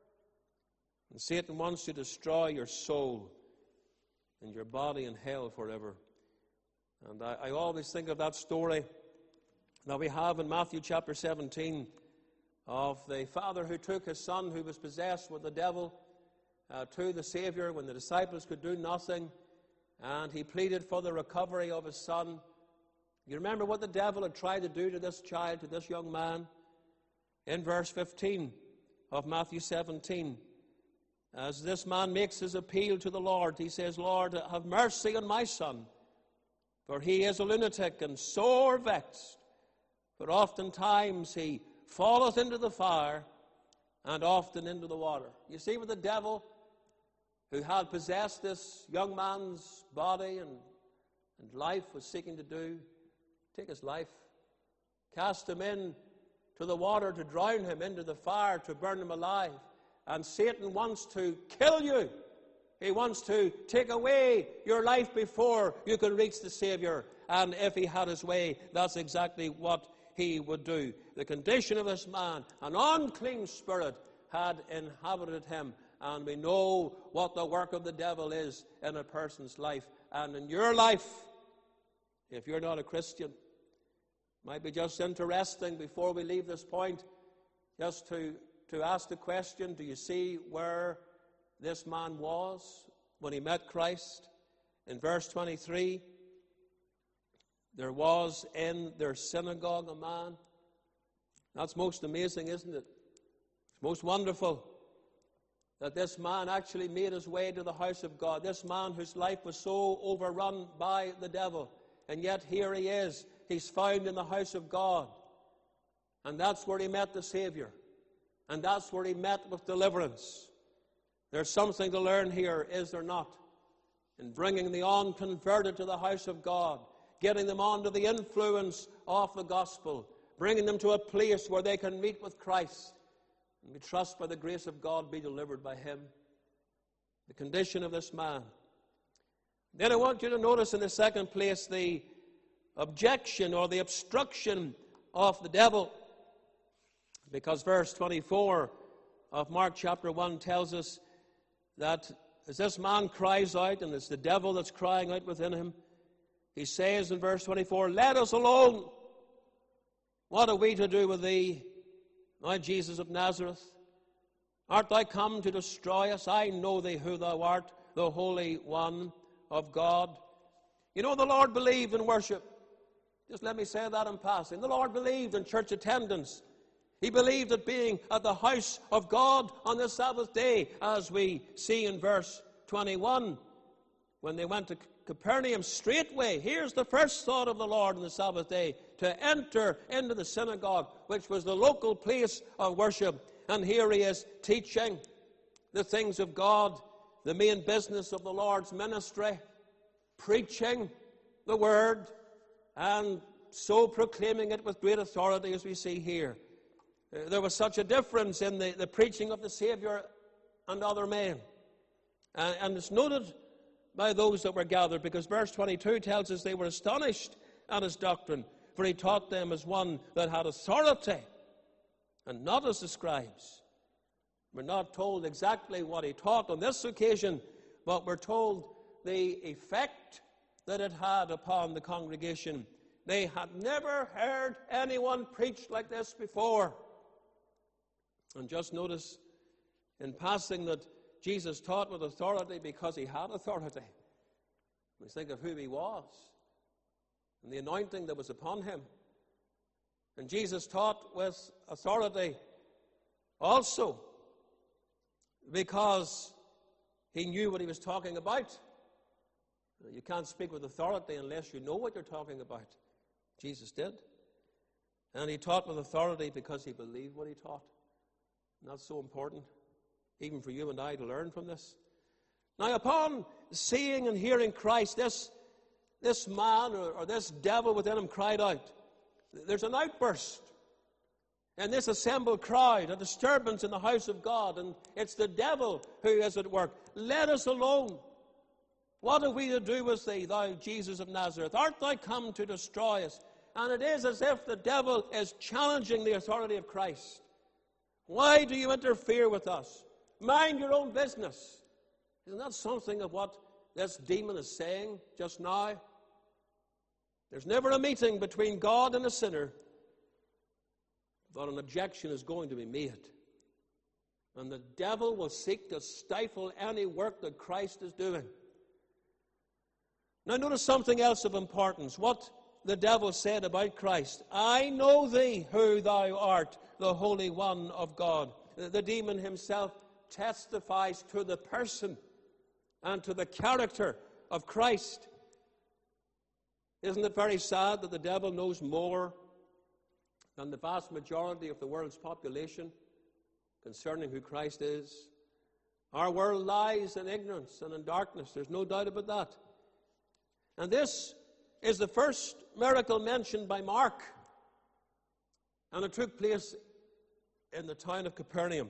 And Satan wants to destroy your soul and your body in hell forever. And I always think of that story that we have in Matthew chapter 17 of the father who took his son who was possessed with the devil to the Savior when the disciples could do nothing, and he pleaded for the recovery of his son. You remember what the devil had tried to do to this child, to this young man? In verse 15 of Matthew 17, as this man makes his appeal to the Lord, he says, Lord, have mercy on my son, for he is a lunatic and sore vexed, for oftentimes he falleth into the fire and often into the water. You see what the devil, who had possessed this young man's body and life, was seeking to do? Take his life, cast him into the water to drown him, into the fire to burn him alive. And Satan wants to kill you. He wants to take away your life before you can reach the Savior. And if he had his way, that's exactly what he would do. The condition of this man, an unclean spirit had inhabited him. And we know what the work of the devil is in a person's life. And in your life, if you're not a Christian, might be just interesting before we leave this point, just to ask the question, do you see where this man was when he met Christ? In verse 23, there was in their synagogue a man. That's most amazing, isn't it? It's most wonderful that this man actually made his way to the house of God. This man whose life was so overrun by the devil. And yet here he is. He's found in the house of God. And that's where he met the Savior. And that's where he met with deliverance. There's something to learn here, is there not? In bringing the unconverted to the house of God, getting them under the influence of the gospel, bringing them to a place where they can meet with Christ, and we trust by the grace of God be delivered by him. The condition of this man. Then I want you to notice in the second place the objection or the obstruction of the devil. Because verse 24 of Mark chapter 1 tells us that as this man cries out, and it's the devil that's crying out within him, he says in verse 24, let us alone. What are we to do with thee, thou Jesus of Nazareth? Art thou come to destroy us? I know thee who thou art, the Holy One of God. You know, the Lord believed in worship. Just let me say that in passing. The Lord believed in church attendance. He believed at being at the house of God on the Sabbath day, as we see in verse 21. When they went to Capernaum, straightway, here's the first thought of the Lord on the Sabbath day, to enter into the synagogue, which was the local place of worship. And here he is teaching the things of God, the main business of the Lord's ministry, preaching the word, and so proclaiming it with great authority as we see here. There was such a difference in the preaching of the Savior and other men. And it's noted by those that were gathered, because verse 22 tells us they were astonished at his doctrine, for he taught them as one that had authority, and not as the scribes. We're not told exactly what he taught on this occasion, but we're told the effect that it had upon the congregation. They had never heard anyone preach like this before. And just notice in passing that Jesus taught with authority because he had authority. We think of who he was and the anointing that was upon him. And Jesus taught with authority also because he knew what he was talking about. You can't speak with authority unless you know what you're talking about. Jesus did. And he taught with authority because he believed what he taught. And that's so important, even for you and I, to learn from this. Now, upon seeing and hearing Christ, this man or this devil within him cried out. There's an outburst in this assembled crowd, a disturbance in the house of God, and it's the devil who is at work. Let us alone. What have we to do with thee, thou Jesus of Nazareth? Art thou come to destroy us? And it is as if the devil is challenging the authority of Christ. Why do you interfere with us? Mind your own business. Isn't that something of what this demon is saying just now? There's never a meeting between God and a sinner, but an objection is going to be made. And the devil will seek to stifle any work that Christ is doing. Now notice something else of importance. What the devil said about Christ. I know thee, who thou art, the Holy One of God. The demon himself testifies to the person and to the character of Christ. Isn't it very sad that the devil knows more than the vast majority of the world's population concerning who Christ is? Our world lies in ignorance and in darkness. There's no doubt about that. And this is the first miracle mentioned by Mark. And it took place in the town of Capernaum.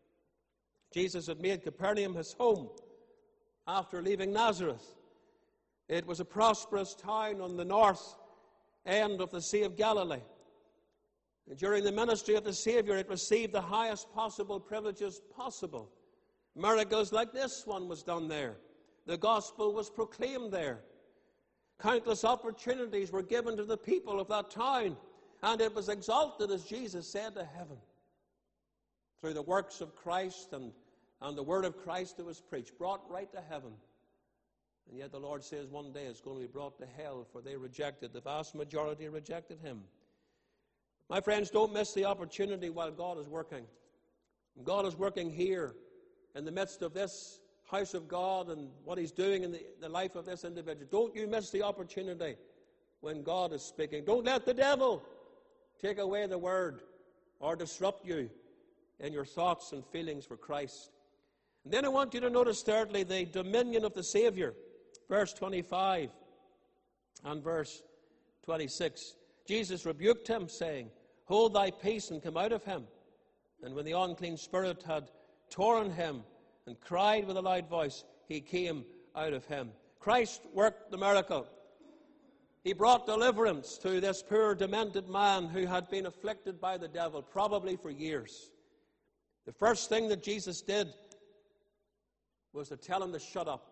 Jesus had made Capernaum his home after leaving Nazareth. It was a prosperous town on the north end of the Sea of Galilee. And during the ministry of the Savior, it received the highest possible privileges possible. Miracles like this one was done there. The gospel was proclaimed there. Countless opportunities were given to the people of that town, and it was exalted, as Jesus said, to heaven. Through the works of Christ and the word of Christ that was preached, brought right to heaven. And yet the Lord says one day it's going to be brought to hell, for they rejected, the vast majority rejected him. My friends, don't miss the opportunity while God is working. God is working here in the midst of this house of God and what he's doing in the life of this individual. Don't you miss the opportunity when God is speaking. Don't let the devil take away the word or disrupt you in your thoughts and feelings for Christ. And then I want you to notice, thirdly, the dominion of the Savior. Verse 25 and verse 26. Jesus rebuked him, saying, Hold thy peace and come out of him. And when the unclean spirit had torn him and cried with a loud voice, he came out of him. Christ worked the miracle. He brought deliverance to this poor, demented man who had been afflicted by the devil, probably for years. The first thing that Jesus did was to tell him to shut up.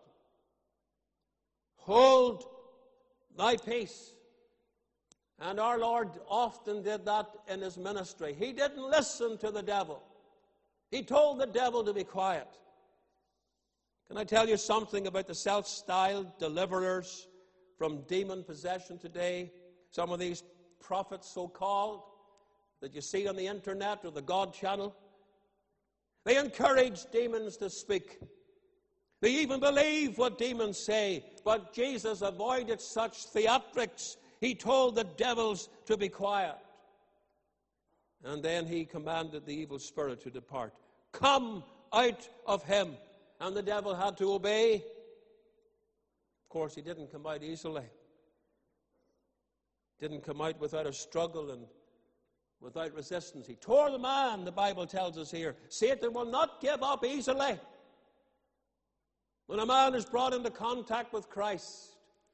Hold thy peace. And our Lord often did that in his ministry. He didn't listen to the devil. He told the devil to be quiet. Can I tell you something about the self-styled deliverers from demon possession today? Some of these prophets, so-called, that you see on the internet or the God channel. They encourage demons to speak. They even believe what demons say. But Jesus avoided such theatrics. He told the devils to be quiet. And then he commanded the evil spirit to depart. Come out of him. And the devil had to obey. Of course, he didn't come out easily. Didn't come out without a struggle and without resistance. He tore the man, the Bible tells us here. Satan will not give up easily. When a man is brought into contact with Christ,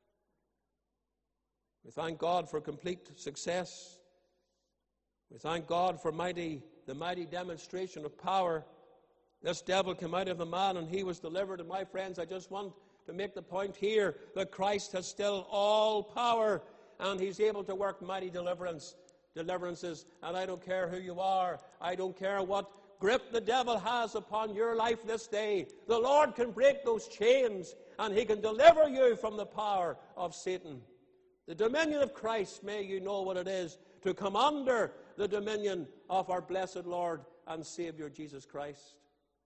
we thank God for complete success. We thank God for the mighty demonstration of power This devil came out of the man and he was delivered. And my friends, I just want to make the point here that Christ has still all power and he's able to work mighty deliverances. And I don't care who you are. I don't care what grip the devil has upon your life this day. The Lord can break those chains and he can deliver you from the power of Satan. The dominion of Christ, may you know what it is to come under the dominion of our blessed Lord and Savior Jesus Christ.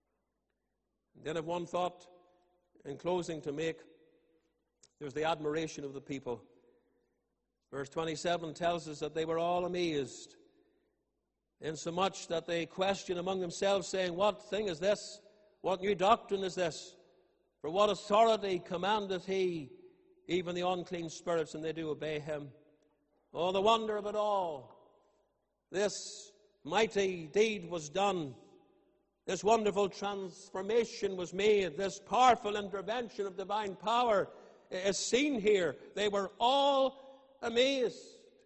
And then I've one thought in closing to make. There's the admiration of the people. Verse 27 tells us that they were all amazed, insomuch that they questioned among themselves, saying, "What thing is this? What new doctrine is this? For what authority commandeth he even the unclean spirits, and they do obey him?" Oh, the wonder of it all. This mighty deed was done. This wonderful transformation was made. This powerful intervention of divine power is seen here. They were all amazed.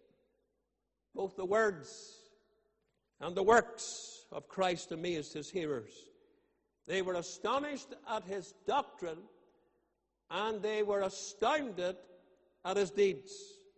Both the words and the works of Christ amazed his hearers. They were astonished at his doctrine, and they were astounded at his deeds.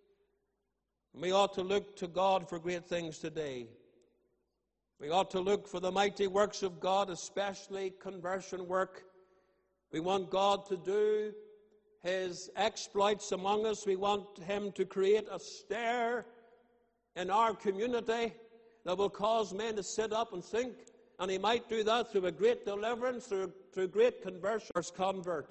We ought to look to God for great things today. We ought to look for the mighty works of God, especially conversion work. We want God to do his exploits among us. We want him to create a stir in our community that will cause men to sit up and think. And he might do that through a great deliverance, through great conversion. First convert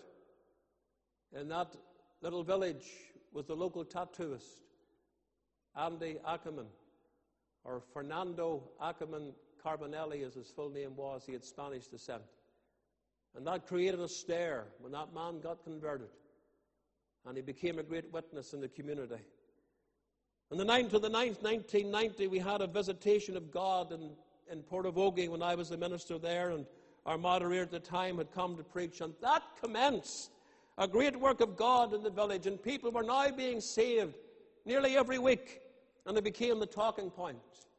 in that little village was the local tattooist, Andy Ackerman, or Fernando Ackerman Carbonelli, as his full name was. He had Spanish descent. And that created a stir when that man got converted. And he became a great witness in the community. On the 9th of the 9th, 1990, we had a visitation of God in Portavogie when I was the minister there, and our moderator at the time had come to preach. And that commenced a great work of God in the village, and people were now being saved nearly every week, and it became the talking point.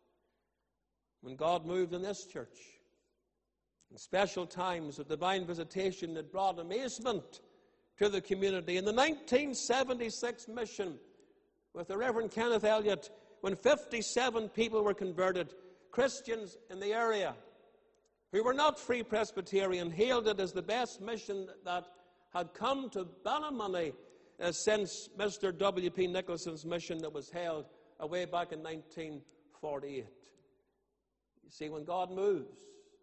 When God moved in this church, in special times of divine visitation that brought amazement to the community. In the 1976 mission with the Reverend Kenneth Elliott, when 57 people were converted, Christians in the area who were not Free Presbyterian hailed it as the best mission that had come to Ballymoney since Mr. W.P. Nicholson's mission that was held away back in 1948. You see, when God moves,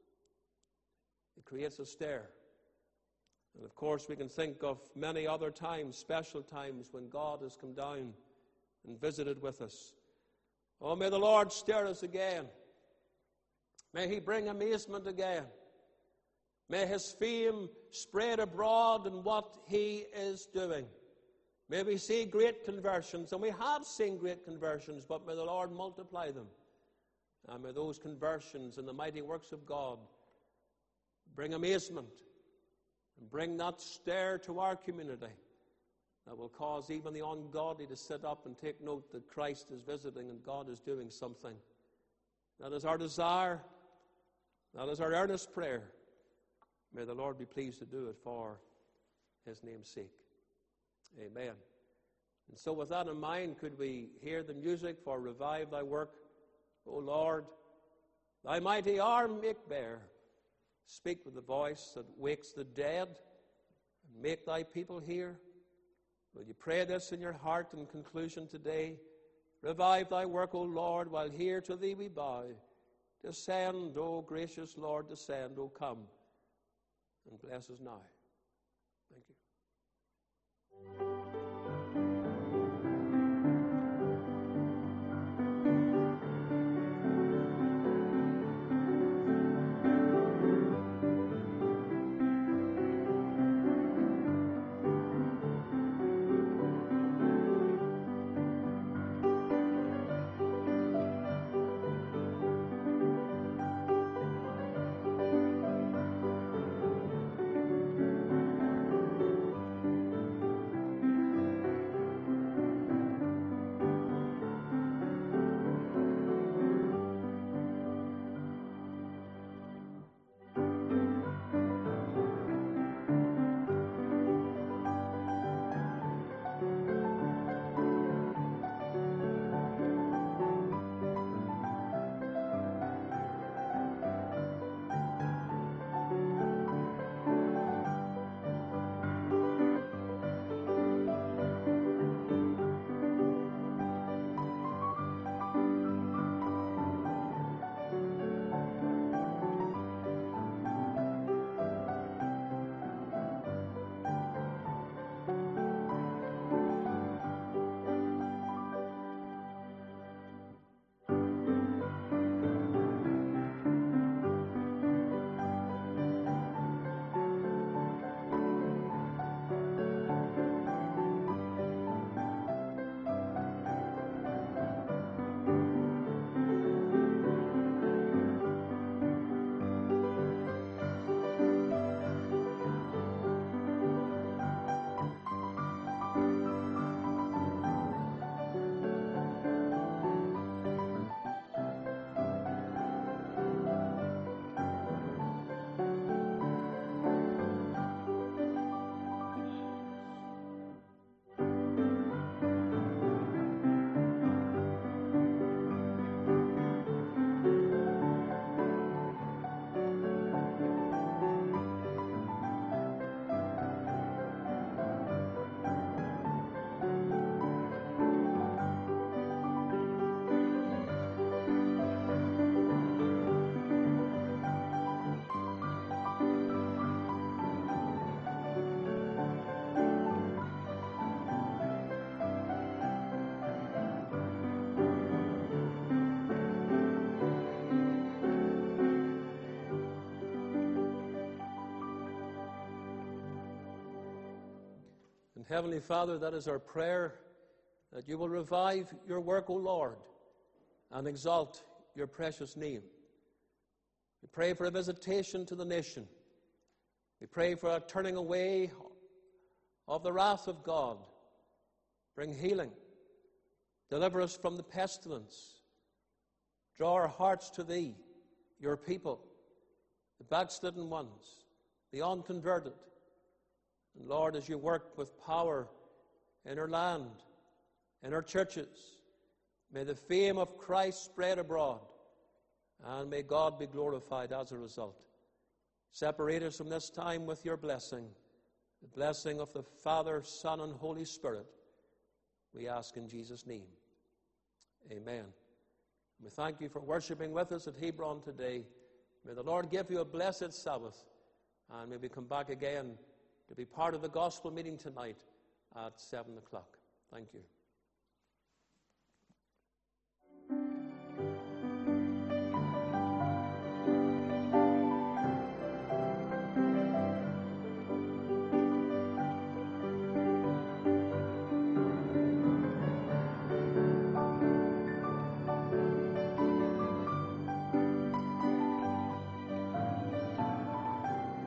it creates a stir. And of course, we can think of many other times, special times, when God has come down and visited with us. Oh, may the Lord stir us again. May he bring amazement again. May his fame spread abroad in what he is doing. May we see great conversions, and we have seen great conversions, but may the Lord multiply them. And may those conversions and the mighty works of God bring amazement and bring that stir to our community that will cause even the ungodly to sit up and take note that Christ is visiting and God is doing something. That is our desire. That is our earnest prayer. May the Lord be pleased to do it for his name's sake. Amen. And so with that in mind, could we hear the music for Revive Thy Work? O Lord, thy mighty arm make bare. Speak with the voice that wakes the dead, and make thy people hear. Will you pray this in your heart in conclusion today? Revive thy work, O Lord, while here to thee we bow. Descend, O gracious Lord, descend, O come, and bless us now. Thank you. And Heavenly Father, that is our prayer, that you will revive your work, O Lord, and exalt your precious name. We pray for a visitation to the nation. We pray for a turning away of the wrath of God. Bring healing. Deliver us from the pestilence. Draw our hearts to thee, your people, the backslidden ones, the unconverted. And Lord, as you work with power in our land, in our churches, may the fame of Christ spread abroad, and may God be glorified as a result. Separate us from this time with your blessing, the blessing of the Father, Son, and Holy Spirit. We ask in Jesus' name. Amen. We thank you for worshiping with us at Hebron today. May the Lord give you a blessed Sabbath, and may we come back again to be part of the gospel meeting tonight at 7 o'clock. Thank you.